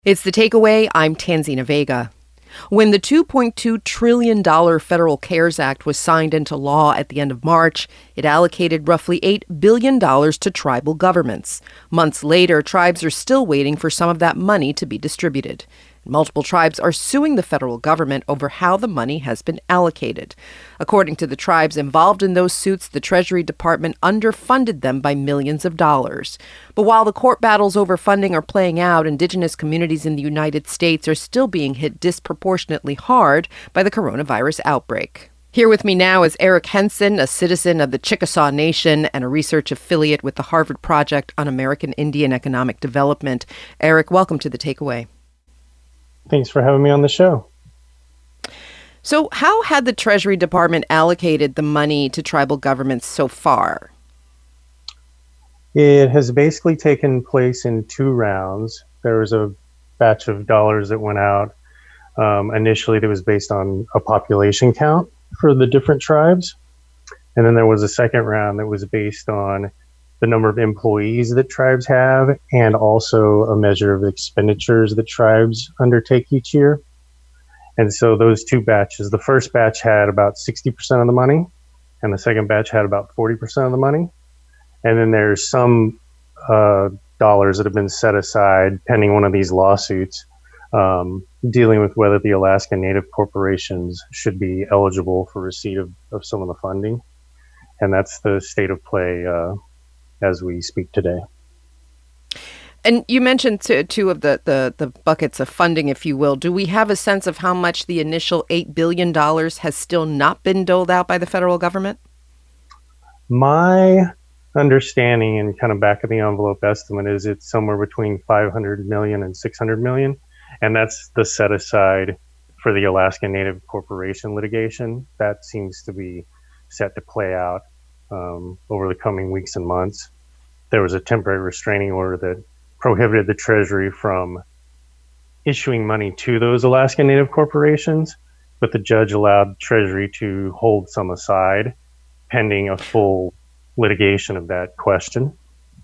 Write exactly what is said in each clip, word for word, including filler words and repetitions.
It's The Takeaway. I'm Tanzina Vega. When the two point two trillion dollars Federal CARES Act was signed into law at the end of March, it allocated roughly eight billion dollars to tribal governments. Months later, tribes are still waiting for some of that money to be distributed. Multiple tribes are suing the federal government over how the money has been allocated. According to the tribes involved in those suits, the Treasury Department underfunded them by millions of dollars. But while the court battles over funding are playing out, indigenous communities in the United States are still being hit disproportionately hard by the coronavirus outbreak. Here with me now is Eric Henson, a citizen of the Chickasaw Nation and a research affiliate with the Harvard Project on American Indian Economic Development. Eric, welcome to The Takeaway. Thanks for having me on the show. So how had the Treasury Department allocated the money to tribal governments so far? It has basically taken place in two rounds. There was a batch of dollars that went out. Um, initially, that was based on a population count for the different tribes. And then there was a second round that was based on the number of employees that tribes have, and also a measure of expenditures that tribes undertake each year. And so those two batches, the first batch had about sixty percent of the money, and the second batch had about forty percent of the money. And then there's some uh, dollars that have been set aside pending one of these lawsuits um, dealing with whether the Alaska Native corporations should be eligible for receipt of, of some of the funding. And that's the state of play uh, as we speak today. And you mentioned two, two of the, the, the buckets of funding, if you will. Do we have a sense of how much the initial eight billion dollars has still not been doled out by the federal government? My understanding and kind of back of the envelope estimate is it's somewhere between five hundred million and six hundred million. And that's the set aside for the Alaska Native Corporation litigation. That seems to be set to play out um, over the coming weeks and months. There was a temporary restraining order that prohibited the Treasury from issuing money to those Alaska Native corporations, but the judge allowed Treasury to hold some aside pending a full litigation of that question.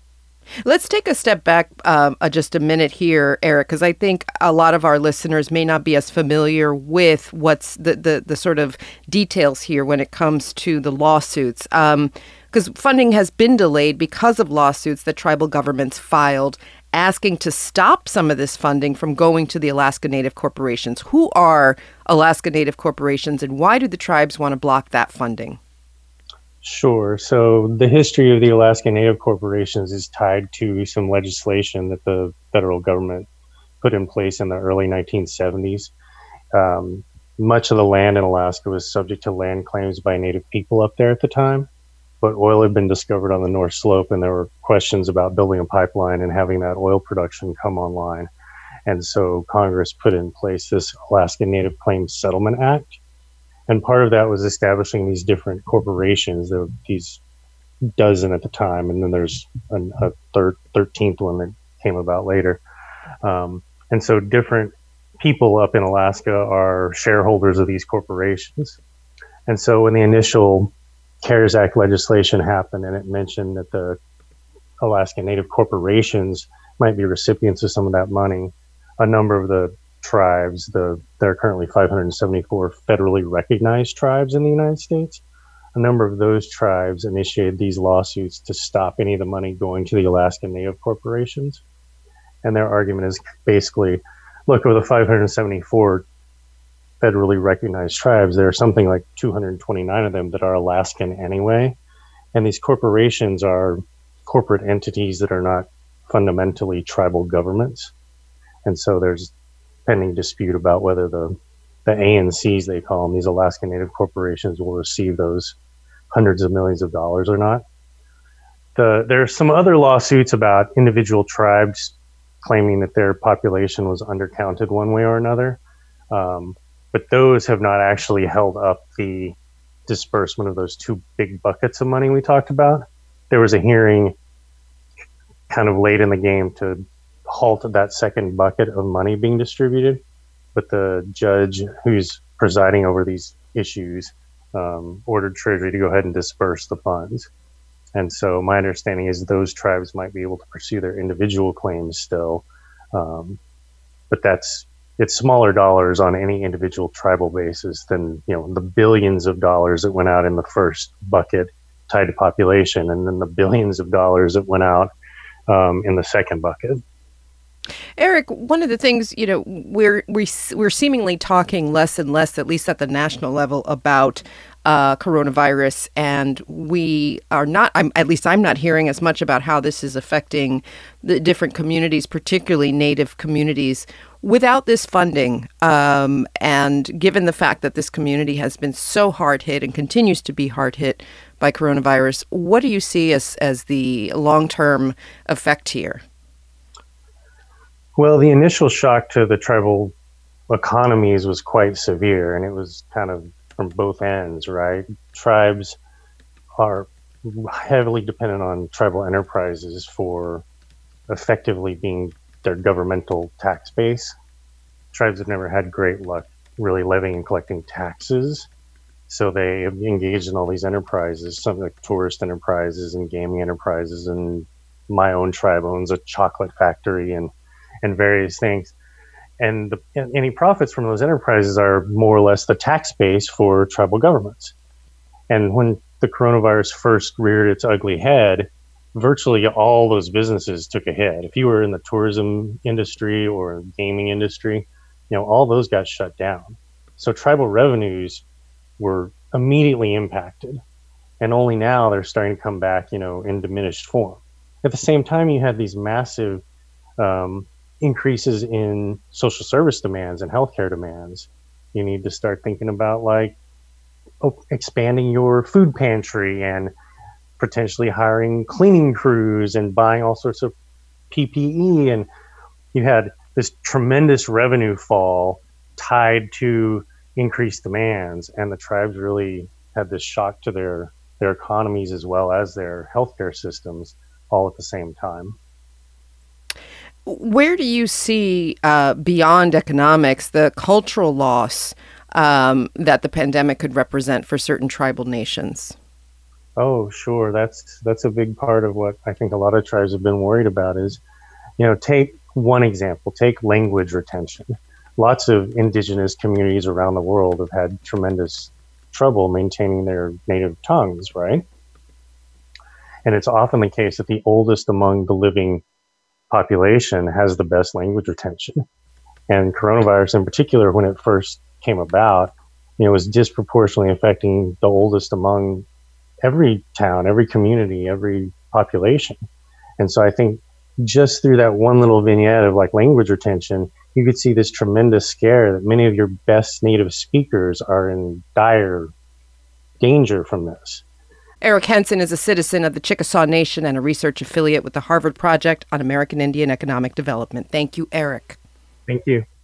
Let's take a step back um, uh, just a minute here, Eric, because I think a lot of our listeners may not be as familiar with what's the, the, the sort of details here when it comes to the lawsuits. Um, because funding has been delayed because of lawsuits that tribal governments filed asking to stop some of this funding from going to the Alaska Native corporations. Who are Alaska Native corporations, and why do the tribes want to block that funding? Sure. So the history of the Alaska Native corporations is tied to some legislation that the federal government put in place in the early nineteen seventies. Um, much of the land in Alaska was subject to land claims by Native people up there at the time, but oil had been discovered on the North Slope, and there were questions about building a pipeline and having that oil production come online. And so Congress put in place this Alaska Native Claims Settlement Act. And part of that was establishing these different corporations. There were these dozen at the time, and then there's an, a third, thirteenth one that came about later. Um, and so different people up in Alaska are shareholders of these corporations. And so when the initial CARES Act legislation happened and it mentioned that the Alaska Native corporations might be recipients of some of that money, a number of the tribes, the there are currently five hundred seventy-four federally recognized tribes in the United States. A number of those tribes initiated these lawsuits to stop any of the money going to the Alaska Native corporations. And their argument is basically, look, of the five hundred seventy-four federally recognized tribes, there are something like two hundred twenty-nine of them that are Alaskan anyway. And these corporations are corporate entities that are not fundamentally tribal governments. And so there's pending dispute about whether the the A N Cs, they call them, these Alaska Native corporations, will receive those hundreds of millions of dollars or not. The, there are some other lawsuits about individual tribes claiming that their population was undercounted one way or another. Um, but those have not actually held up the disbursement of those two big buckets of money we talked about. There was a hearing kind of late in the game to halt that second bucket of money being distributed, but the judge who's presiding over these issues um, ordered Treasury to go ahead and disperse the funds. And so my understanding is those tribes might be able to pursue their individual claims still, um, but that's it's smaller dollars on any individual tribal basis than, you know, the billions of dollars that went out in the first bucket tied to population, and then the billions of dollars that went out um, in the second bucket. Eric, one of the things, you know, we're we, we're seemingly talking less and less, at least at the national level, about uh, coronavirus, and we are not. I'm, at least I'm not hearing as much about how this is affecting the different communities, particularly Native communities. Without this funding, um, and given the fact that this community has been so hard hit and continues to be hard hit by coronavirus, what do you see as as the long-term effect here? Well, the initial shock to the tribal economies was quite severe, and it was kind of from both ends, right? Tribes are heavily dependent on tribal enterprises for effectively being their governmental tax base. Tribes have never had great luck really levying and collecting taxes, so they engaged in all these enterprises, some like tourist enterprises and gaming enterprises, and my own tribe owns a chocolate factory and and various things. And the, any profits from those enterprises are more or less the tax base for tribal governments. And when the coronavirus first reared its ugly head, virtually all those businesses took a hit. If you were in the tourism industry or gaming industry, you know, all those got shut down. So tribal revenues were immediately impacted. And only now they're starting to come back, you know, in diminished form. At the same time, you had these massive um, increases in social service demands and healthcare demands. You need to start thinking about like oh, expanding your food pantry and potentially hiring cleaning crews and buying all sorts of P P E. And you had this tremendous revenue fall tied to increased demands. And the tribes really had this shock to their, their economies as well as their healthcare systems all at the same time. Where do you see, uh, beyond economics, the cultural loss um, that the pandemic could represent for certain tribal nations? Oh, sure. That's that's a big part of what I think a lot of tribes have been worried about is, you know, take one example, take language retention. Lots of indigenous communities around the world have had tremendous trouble maintaining their native tongues, right? And it's often the case that the oldest among the living population has the best language retention. And coronavirus in particular, when it first came about, you know, was disproportionately affecting the oldest among every town, every community, every population. And so I think just through that one little vignette of like language retention, you could see this tremendous scare that many of your best native speakers are in dire danger from this. Eric Henson is a citizen of the Chickasaw Nation and a research affiliate with the Harvard Project on American Indian Economic Development. Thank you, Eric. Thank you.